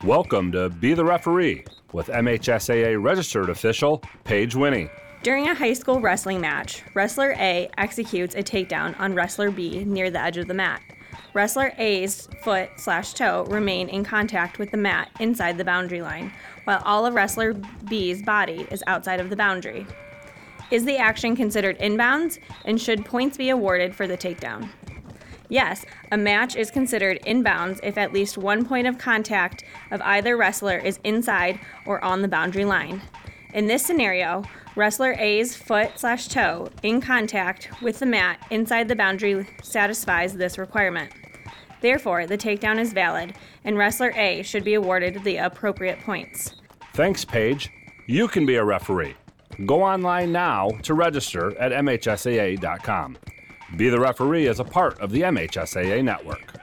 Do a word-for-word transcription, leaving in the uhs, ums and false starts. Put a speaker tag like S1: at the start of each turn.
S1: Welcome to Be the Referee with M H S A A registered official Paige Winnie.
S2: During a high school wrestling match, Wrestler A executes a takedown on Wrestler B near the edge of the mat. Wrestler A's foot slash toe remain in contact with the mat inside the boundary line, while all of Wrestler B's body is outside of the boundary. Is the action considered inbounds, and should points be awarded for the takedown? Yes, a match is considered inbounds if at least one point of contact of either wrestler is inside or on the boundary line. In this scenario, Wrestler A's foot slash toe in contact with the mat inside the boundary satisfies this requirement. Therefore, the takedown is valid, and Wrestler A should be awarded the appropriate points.
S1: Thanks, Paige. You can be a referee. Go online now to register at M H S A A dot com. Be the Referee is a part of the M H S A A network.